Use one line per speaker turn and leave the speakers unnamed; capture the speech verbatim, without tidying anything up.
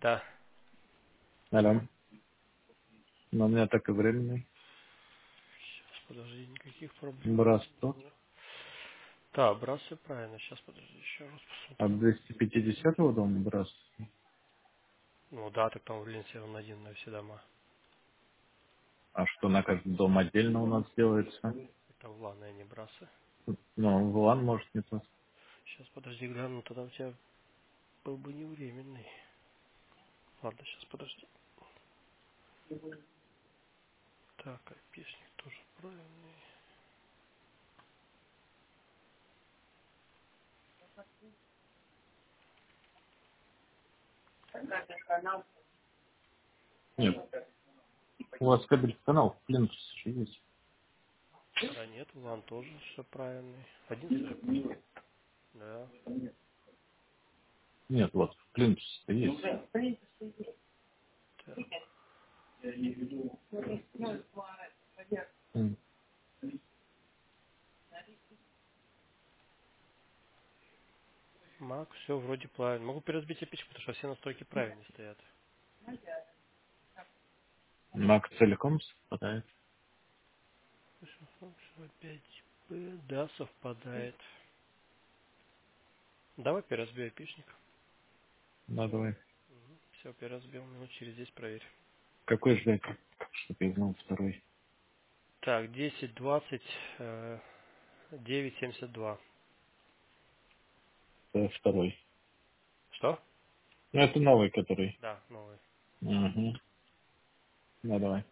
Да.
Алло. Но у меня так и временный.
Сейчас, подожди, никаких проблем.
Брас сто.
Да, брат, все правильно. Сейчас, подожди, еще раз
От
посмотрю.
двести пятидесятого дома брас.
Ну да, так там в Ленсе он один на все дома.
А что на каждый дом отдельно у нас делается?
Это Уланы, а не брасы.
Ну, в лан может не тот.
Сейчас, подожди, гляну, тогда у тебя был бы не временный. Ладно, сейчас, подожди. Так, айпишник тоже правильный.
Нет. У вас кабель канал в Плинтусе же есть.
Да нет, Улан тоже все правильный. Одиннадцатый же пошел. Да.
Нет, вот в Плинтусе есть.
Так.
М.
Мак, все вроде правильно. Могу переразбить эпичку, потому что все настройки правильные стоят.
Мак целиком совпадает.
пять Б, да, совпадает. Давай переразбей эпичник.
Да, давай.
Все, переразбил, минут через десять проверь.
Какой ждать? Чтобы я знал второй.
Так, десять двадцать девять семьдесят два.
Это второй.
Что?
Ну, это новый, который.
Да, новый.
Угу. Да, давай.